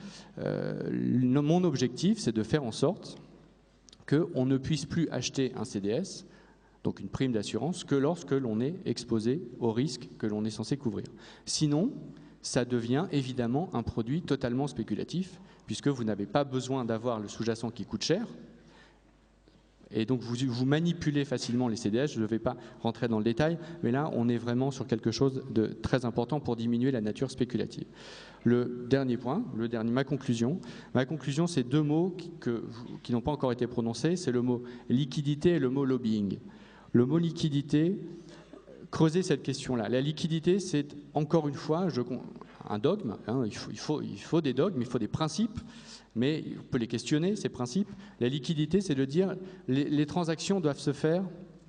Mon objectif, c'est de faire en sorte qu'on ne puisse plus acheter un CDS, donc une prime d'assurance, que lorsque l'on est exposé au risque que l'on est censé couvrir. Sinon, ça devient évidemment un produit totalement spéculatif, puisque vous n'avez pas besoin d'avoir le sous-jacent qui coûte cher, et donc vous manipulez facilement les CDS. Je ne vais pas rentrer dans le détail, mais là on est vraiment sur quelque chose de très important pour diminuer la nature spéculative. Le dernier point, ma conclusion, c'est deux mots qui n'ont pas encore été prononcés, c'est le mot liquidité et le mot lobbying. Le mot liquidité, creusez cette question-là. La liquidité, c'est encore une fois un dogme, hein, il faut des dogmes, il faut des principes, mais on peut les questionner, ces principes. La liquidité, c'est de dire les transactions doivent se faire,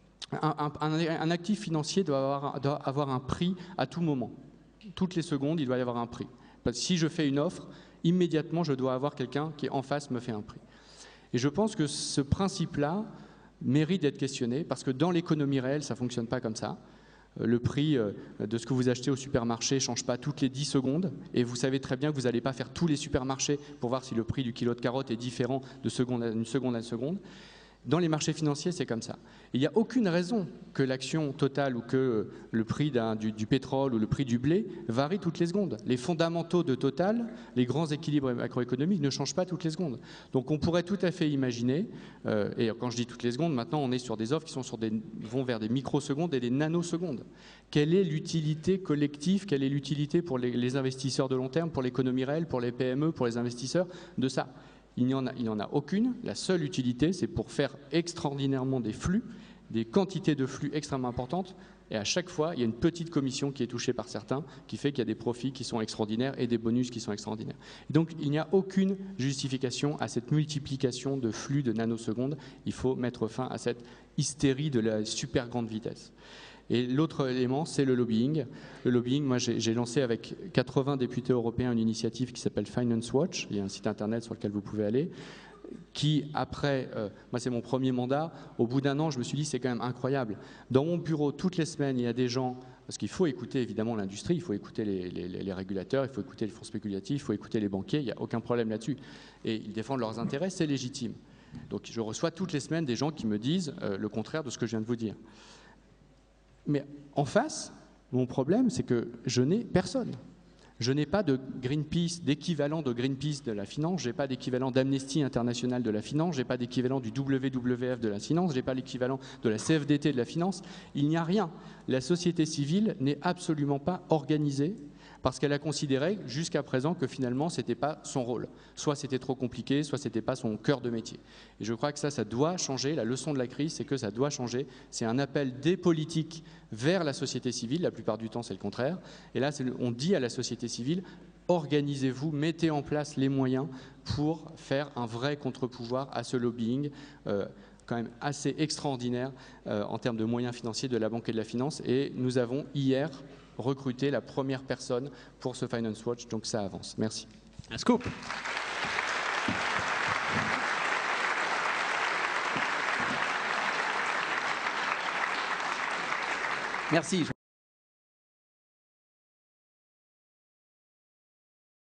un actif financier doit avoir un prix à tout moment. Toutes les secondes, il doit y avoir un prix. Parce que si je fais une offre, immédiatement, je dois avoir quelqu'un qui, en face, me fait un prix. Et je pense que ce principe-là mérite d'être questionné, parce que dans l'économie réelle, ça ne fonctionne pas comme ça. Le prix de ce que vous achetez au supermarché ne change pas toutes les 10 secondes, et vous savez très bien que vous n'allez pas faire tous les supermarchés pour voir si le prix du kilo de carottes est différent de seconde à une seconde. Dans les marchés financiers, c'est comme ça. Il n'y a aucune raison que l'action Total ou que le prix du pétrole ou le prix du blé varie toutes les secondes. Les fondamentaux de Total, les grands équilibres macroéconomiques ne changent pas toutes les secondes. Donc on pourrait tout à fait imaginer, et quand je dis toutes les secondes, maintenant on est sur des offres qui vont vers des microsecondes et des nanosecondes. Quelle est l'utilité collective, quelle est l'utilité pour les investisseurs de long terme, pour l'économie réelle, pour les PME, pour les investisseurs de ça ? Il n'y en a aucune. La seule utilité, c'est pour faire extraordinairement des flux, des quantités de flux extrêmement importantes. Et à chaque fois, il y a une petite commission qui est touchée par certains, qui fait qu'il y a des profits qui sont extraordinaires et des bonus qui sont extraordinaires. Et donc, il n'y a aucune justification à cette multiplication de flux de nanosecondes. Il faut mettre fin à cette hystérie de la super grande vitesse. Et l'autre élément, c'est le lobbying. Le lobbying, moi j'ai lancé avec 80 députés européens une initiative qui s'appelle Finance Watch. Il y a un site internet sur lequel vous pouvez aller. Qui après, moi c'est mon premier mandat, au bout d'un an je me suis dit c'est quand même incroyable. Dans mon bureau, toutes les semaines, il y a des gens, parce qu'il faut écouter évidemment l'industrie, il faut écouter les régulateurs, il faut écouter les fonds spéculatifs, il faut écouter les banquiers, il n'y a aucun problème là-dessus. Et ils défendent leurs intérêts, c'est légitime. Donc je reçois toutes les semaines des gens qui me disent le contraire de ce que je viens de vous dire. Mais en face, mon problème, c'est que je n'ai personne. Je n'ai pas de Greenpeace, d'équivalent de Greenpeace de la finance, je n'ai pas d'équivalent d'Amnesty International de la finance, je n'ai pas d'équivalent du WWF de la finance, je n'ai pas l'équivalent de la CFDT de la finance. Il n'y a rien. La société civile n'est absolument pas organisée parce qu'elle a considéré jusqu'à présent que finalement, ce n'était pas son rôle. Soit c'était trop compliqué, soit ce n'était pas son cœur de métier. Et je crois que ça doit changer. La leçon de la crise, c'est que ça doit changer. C'est un appel des politiques vers la société civile. La plupart du temps, c'est le contraire. Et là, on dit à la société civile, organisez-vous, mettez en place les moyens pour faire un vrai contre-pouvoir à ce lobbying quand même assez extraordinaire en termes de moyens financiers de la banque et de la finance. Et nous avons hier recruté la première personne pour ce Finance Watch, donc ça avance. Merci. Un scoop. Merci.